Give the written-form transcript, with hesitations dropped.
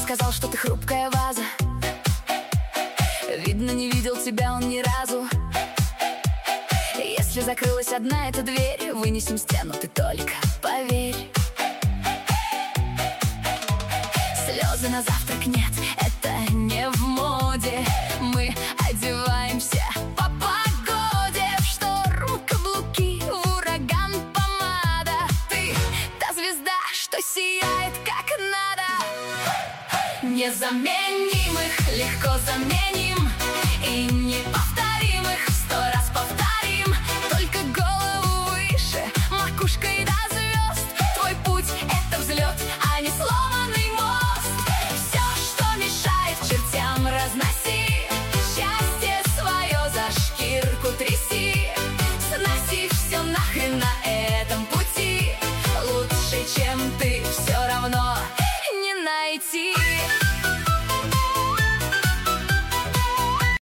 сказал, что ты хрупкая ваза. Видно, не видел тебя он ни разу. Если закрылась одна эта дверь, вынесем стену, ты только поверь. Слезы на завтрак нет, это не в моде. Мы одеваемся по погоде. В шторм каблуки, в ураган помада. Ты та звезда, что сияет как надо. Незаменимых легко заменим, и неповторимых 100 раз повторим. Только голову выше, макушкой до звезд. Твой путь — это взлет, а не сломанный мост. Все, что мешает, к чертям разноси. Счастье свое за шкирку тряси. Сноси все нахрен на этом пути. Лучше, чем ты, все равно